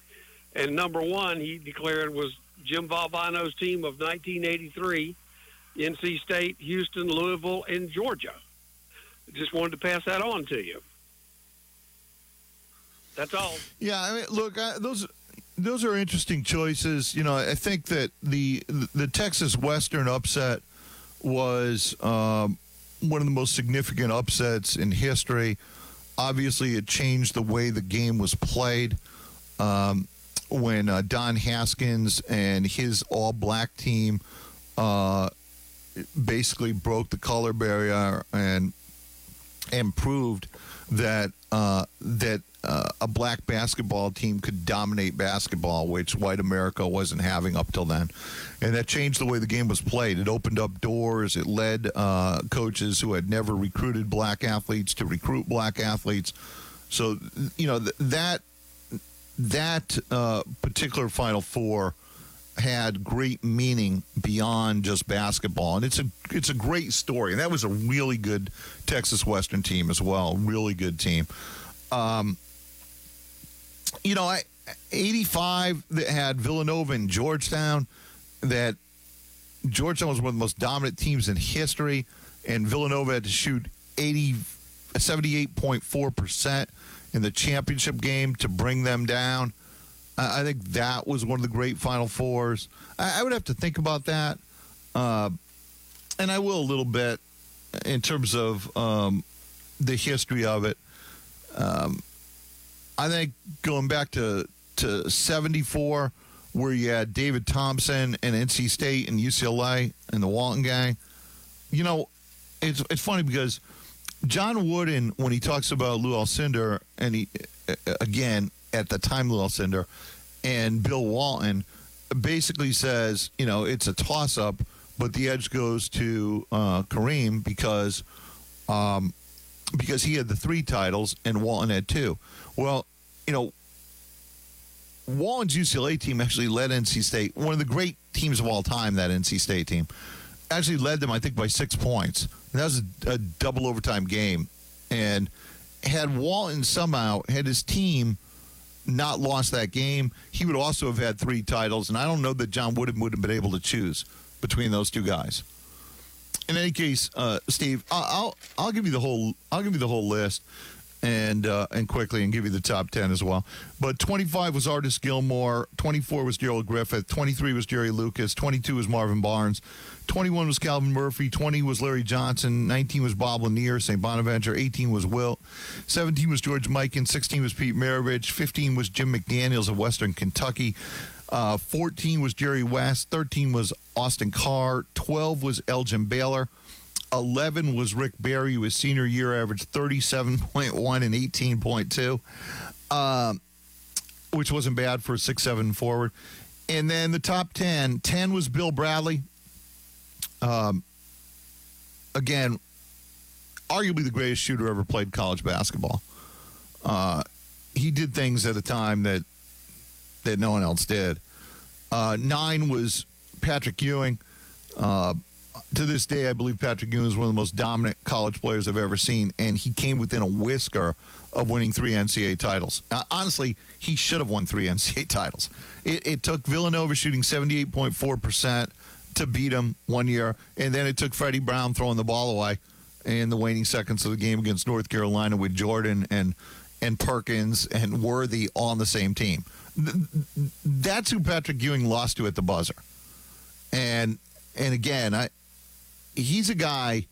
And number 1, he declared, was Jim Valvano's team of 1983. NC State, Houston, Louisville, and Georgia. Just wanted to pass that on to you. That's all. Yeah, I mean, look, those are interesting choices. I think that the Texas Western upset was one of the most significant upsets in history. Obviously, it changed the way the game was played when Don Haskins and his all-black team basically broke the color barrier and proved that a black basketball team could dominate basketball, which white America wasn't having up till then. And that changed the way the game was played. It opened up doors. It led coaches who had never recruited black athletes to recruit black athletes. So, that particular Final Four had great meaning beyond just basketball, and it's a great story. And that was a really good Texas Western team as well, really good team. 85 that had Villanova and Georgetown. That Georgetown was one of the most dominant teams in history, and Villanova had to shoot 78.4% in the championship game to bring them down. I think that was one of the great Final Fours. I would have to think about that. And I will a little bit in terms of the history of it. I think going back to 74, where you had David Thompson and NC State and UCLA and the Walton gang. It's funny because John Wooden, when he talks about Lou Alcindor, and he, again, at the time Lou Alcindor, and Bill Walton, basically says, it's a toss-up, but the edge goes to Kareem because he had the 3 titles and Walton had 2. Well, Walton's UCLA team actually led NC State, one of the great teams of all time, that NC State team, actually led them, I think, by 6 points. And that was a double overtime game. And had Walton somehow, had his team not lost that game, he would also have had 3 titles. And I don't know that John Wooden would have been able to choose between those 2 guys. In any case, Steve, I'll give you the whole list and quickly and give you the top 10 as well. But 25 was Artis Gilmore, 24 was Gerald Griffith, 23 was Jerry Lucas, 22 was Marvin Barnes, 21 was Calvin Murphy, 20 was Larry Johnson, 19 was Bob Lanier, St. Bonaventure, 18 was Wilt, 17 was George Mikan, 16 was Pete Maravich, 15 was Jim McDaniels of Western Kentucky, 14 was Jerry West, 13 was Austin Carr, 12 was Elgin Baylor, 11 was Rick Barry, who his senior year averaged 37.1 and 18.2, which wasn't bad for a 6'7" forward. And then the top 10 was Bill Bradley. Again, arguably the greatest shooter ever played college basketball. He did things at a time that no one else did. 9 was Patrick Ewing. To this day, I believe Patrick Ewing is one of the most dominant college players I've ever seen, and he came within a whisker of winning 3 NCAA titles. Honestly, he should have won 3 NCAA titles. It took Villanova shooting 78.4% to beat him one year, and then it took Freddie Brown throwing the ball away in the waning seconds of the game against North Carolina with Jordan and Perkins and Worthy on the same team. That's who Patrick Ewing lost to at the buzzer. And again, he's a guy,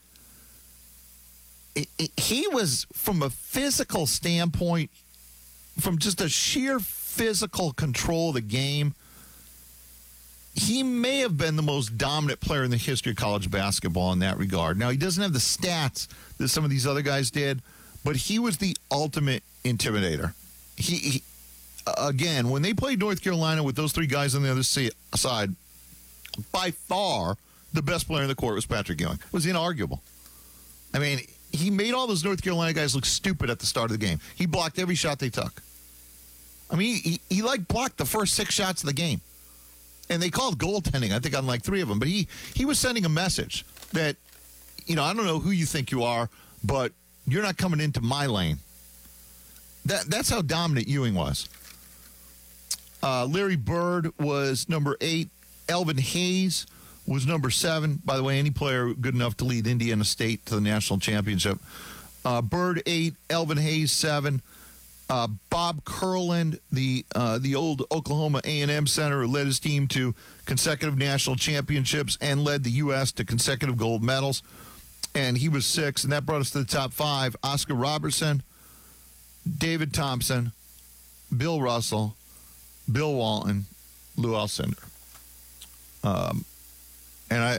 he was, from a physical standpoint, from just a sheer physical control of the game, he may have been the most dominant player in the history of college basketball in that regard. Now, he doesn't have the stats that some of these other guys did, but he was the ultimate intimidator. He again, when they played North Carolina with those 3 guys on the other side, by far the best player in the court was Patrick Ewing. It was inarguable. I mean, he made all those North Carolina guys look stupid at the start of the game. He blocked every shot they took. I mean, he blocked the first 6 shots of the game. And they called goaltending, I think, on like 3 of them. But he was sending a message that, I don't know who you think you are, but you're not coming into my lane. That's how dominant Ewing was. Larry Bird was number 8. Elvin Hayes was number 7. By the way, any player good enough to lead Indiana State to the national championship. Bird 8, Elvin Hayes 7. Bob Kurland, the old Oklahoma A&M center, who led his team to consecutive national championships and led the U.S. to consecutive gold medals. And he was 6, and that brought us to the top 5. Oscar Robertson, David Thompson, Bill Russell, Bill Walton, Lou Alcindor. And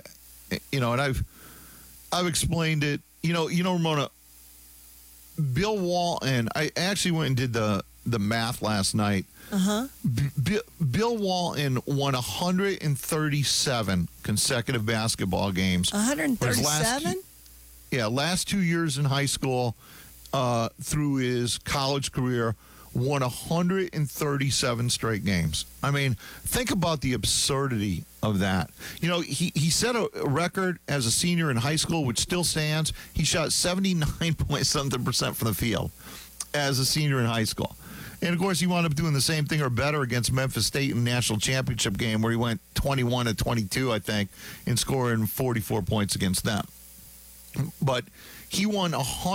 I've explained it. Ramona, Bill Walton, I actually went and did the math last night. Uh-huh. Bill Walton won 137 consecutive basketball games. 137? Last 2 years in high school through his college career, won 137 straight games. I mean, think about the absurdity of that. He set a record as a senior in high school, which still stands. He shot 79.something% from the field as a senior in high school. And, of course, he wound up doing the same thing or better against Memphis State in the national championship game, where he went 21-22, I think, and scoring 44 points against them. But he won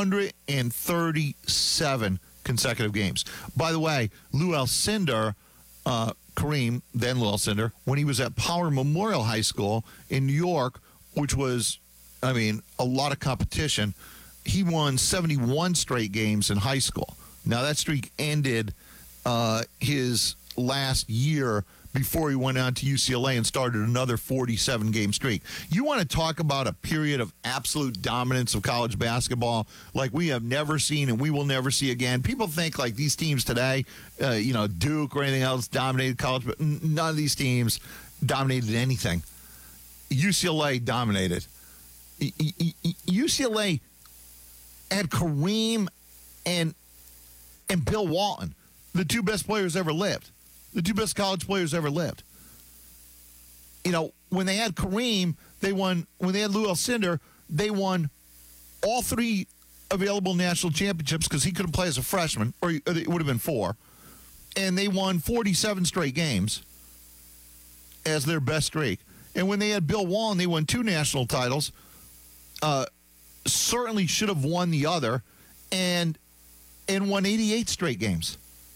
137 consecutive games. By the way, Lou Alcindor, Kareem, then Lou Alcindor, when he was at Power Memorial High School in New York, which was, a lot of competition, he won 71 straight games in high school. Now, that streak ended his last year before he went on to UCLA and started another 47-game streak. You want to talk about a period of absolute dominance of college basketball like we have never seen and we will never see again. People think like these teams today, Duke or anything else dominated college, but none of these teams dominated anything. UCLA dominated. UCLA had Kareem and Bill Walton, the two best players ever lived. The two best college players ever lived. When they had Kareem, they won. When they had Lou Alcindor, they won all 3 available national championships because he couldn't play as a freshman, or it would have been 4. And they won 47 straight games as their best streak. And when they had Bill Walton, they won 2 national titles. Certainly should have won the other, and won 88 straight games.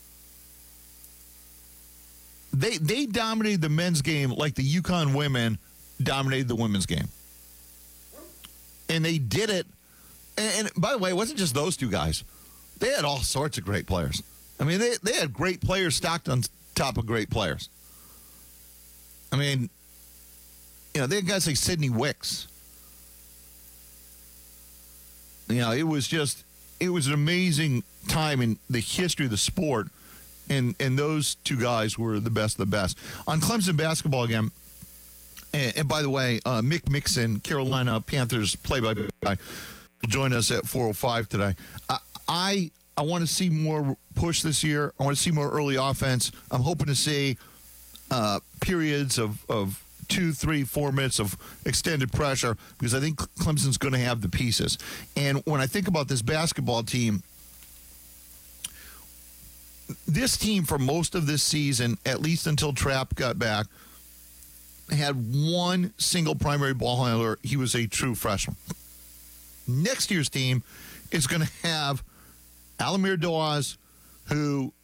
They dominated the men's game like the UConn women dominated the women's game. And they did it. And by the way, it wasn't just those 2 guys. They had all sorts of great players. They had great players stacked on top of great players. They had guys like Sidney Wicks. It was an amazing time in the history of the sport. And those 2 guys were the best of the best. On Clemson basketball again, and by the way, Mick Mixon, Carolina Panthers play-by-play, will join us at 4:05 today. I want to see more push this year. I want to see more early offense. I'm hoping to see periods of 2, 3, 4 minutes of extended pressure because I think Clemson's going to have the pieces. And when I think about this basketball team, this team for most of this season, at least until Trapp got back, had one single primary ball handler. He was a true freshman. Next year's team is going to have Alamir Dawes, who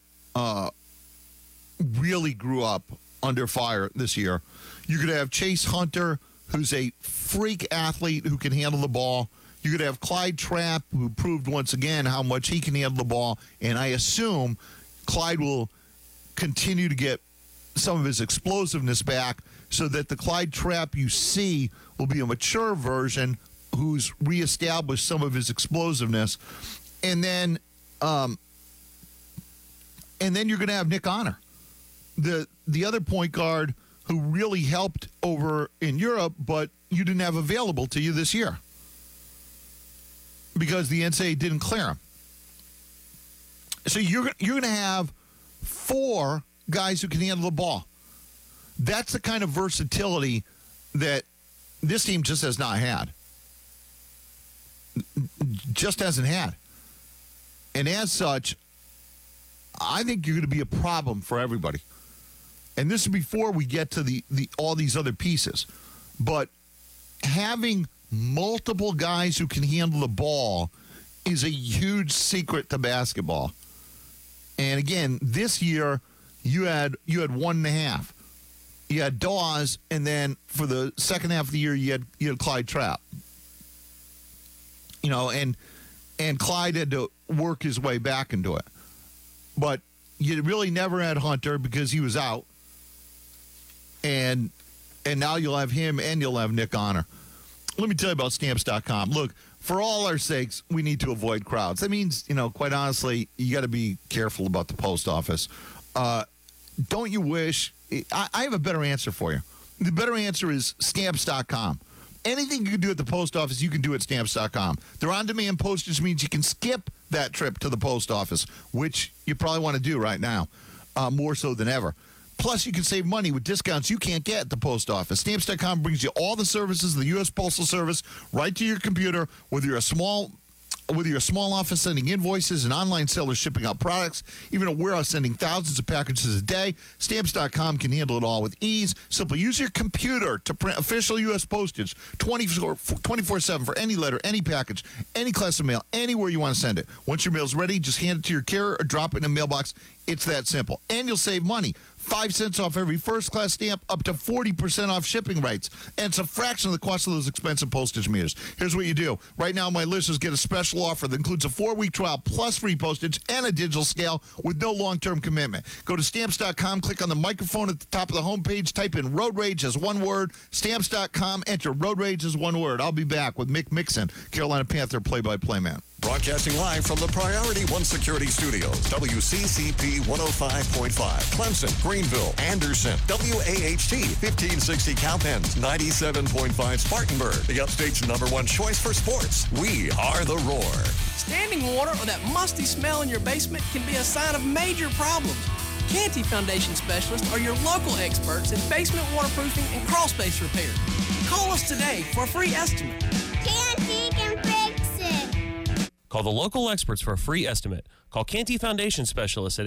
really grew up under fire this year. You're going to have Chase Hunter, who's a freak athlete who can handle the ball. You're going to have Clyde Trapp, who proved once again how much he can handle the ball. And I assume Clyde will continue to get some of his explosiveness back so that the Clyde Trapp you see will be a mature version who's reestablished some of his explosiveness. And then you're going to have Nick Honor, the other point guard who really helped over in Europe, but you didn't have available to you this year because the NCAA didn't clear him. So you're going to have 4 guys who can handle the ball. That's the kind of versatility that this team just has not had. Just hasn't had. And as such, I think you're going to be a problem for everybody. And this is before we get to the all these other pieces. But having multiple guys who can handle the ball is a huge secret to basketball. And again, this year you had 1.5. You had Dawes, and then for the second half of the year you had Clyde Trapp. You know, and Clyde had to work his way back into it. But you really never had Hunter because he was out. And now you'll have him and you'll have Nick Honor. Let me tell you about Stamps.com. Look, for all our sakes, we need to avoid crowds. That means, you know, quite honestly, you got to be careful about the post office. Don't you wish? I have a better answer for you. The better answer is Stamps.com. Anything you can do at the post office, you can do at Stamps.com. Their on-demand postage means you can skip that trip to the post office, which you probably want to do right now, more so than ever. Plus, you can save money with discounts you can't get at the post office. Stamps.com brings you all the services of the U.S. Postal Service right to your computer, whether you're a small office sending invoices, an online seller shipping out products, even a warehouse sending thousands of packages a day. Stamps.com can handle it all with ease. Simply use your computer to print official U.S. postage 24/7 for any letter, any package, any class of mail, anywhere you want to send it. Once your mail's ready, just hand it to your carrier or drop it in a mailbox. It's that simple. And you'll save money. 5 cents off every first-class stamp, up to 40% off shipping rates. And it's a fraction of the cost of those expensive postage meters. Here's what you do. Right now, my listeners get a special offer that includes a 4-week trial plus free postage and a digital scale with no long-term commitment. Go to Stamps.com, click on the microphone at the top of the homepage, type in Road Rage as one word. Stamps.com, enter Road Rage as one word. I'll be back with Mick Mixon, Carolina Panther play-by-play man. Broadcasting live from the Priority One Security Studios, WCCP 105.5, Clemson, Greenville, Anderson, WAHT 1560 Cowpens, 97.5 Spartanburg, the Upstate's #1 choice for sports. We are the Roar. Standing water or that musty smell in your basement can be a sign of major problems. Canty Foundation Specialists are your local experts in basement waterproofing and crawl space repair. Call us today for a free estimate. Canty can fix it. Call the local experts for a free estimate. Call Canty Foundation Specialists at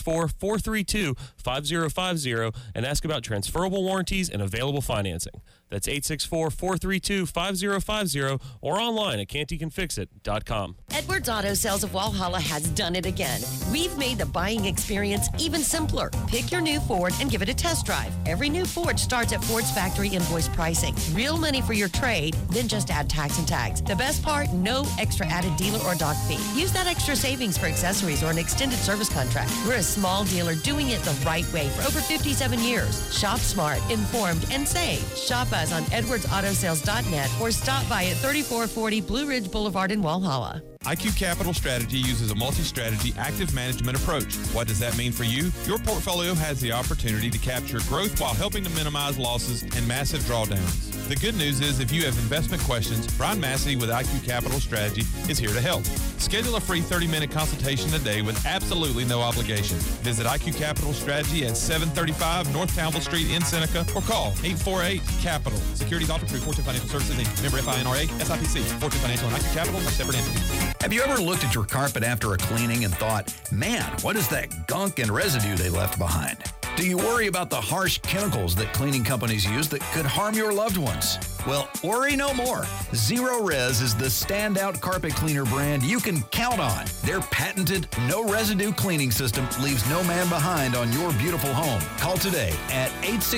864-432-5050 and ask about transferable warranties and available financing. That's 864-432-5050 or online at cantycanfixit.com. Edwards Auto Sales of Walhalla has done it again. We've made the buying experience even simpler. Pick your new Ford and give it a test drive. Every new Ford starts at Ford's factory invoice pricing. Real money for your trade, then just add tax and tags. The best part, no extra added dealer or doc fee. Use that extra savings for accessories or an extended service contract. We're a small dealer doing it the right way for over 57 years. Shop smart, informed, and save. Shop us on edwardsautosales.net or stop by at 3440 Blue Ridge Boulevard in Walhalla. IQ Capital Strategy uses a multi-strategy active management approach. What does that mean for you? Your portfolio has the opportunity to capture growth while helping to minimize losses and massive drawdowns. The good news is if you have investment questions, Brian Massey with IQ Capital Strategy is here to help. Schedule a free 30-minute consultation today with absolutely no obligation. Visit IQ Capital Strategy at 735 North Townville Street in Seneca or call 848-CAPITAL. Securities offered through Fortune Financial Services Inc. Member FINRA, SIPC. Fortune Financial and IQ Capital are separate entities. Have you ever looked at your carpet after a cleaning and thought, man, what is that gunk and residue they left behind? Do you worry about the harsh chemicals that cleaning companies use that could harm your loved ones? Well, worry no more. Zero Res is the standout carpet cleaner brand you can count on. Their patented no residue cleaning system leaves no man behind on your beautiful home. Call today at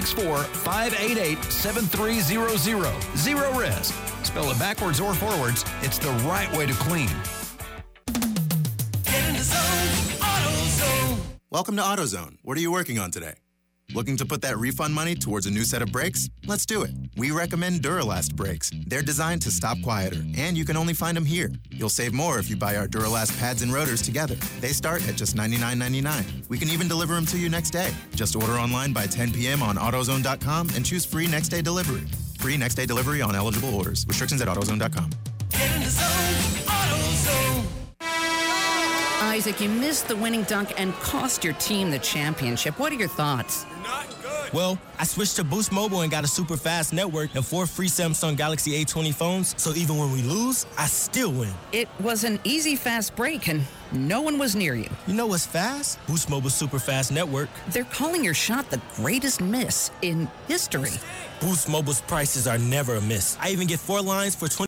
864-588-7300. Zero Res. Spell it backwards or forwards, it's the right way to clean. Get in the zone, AutoZone. Welcome to AutoZone. What are you working on today? Looking to put that refund money towards a new set of brakes? Let's do it. We recommend Duralast brakes. They're designed to stop quieter, and you can only find them here. You'll save more if you buy our Duralast pads and rotors together. They start at just $99.99. We can even deliver them to you next day. Just order online by 10 p.m. on AutoZone.com and choose free next-day delivery. Free next-day delivery on eligible orders. Restrictions at AutoZone.com. Get in the zone, AutoZone. Isaac, you missed the winning dunk and cost your team the championship. What are your thoughts? Not good. Well, I switched to Boost Mobile and got a super fast network and 4 free Samsung Galaxy A20 phones, so even when we lose, I still win. It was an easy, fast break, and no one was near you. You know what's fast? Boost Mobile's super fast network. They're calling your shot the greatest miss in history. Boost Mobile's prices are never a miss. I even get 4 lines for $20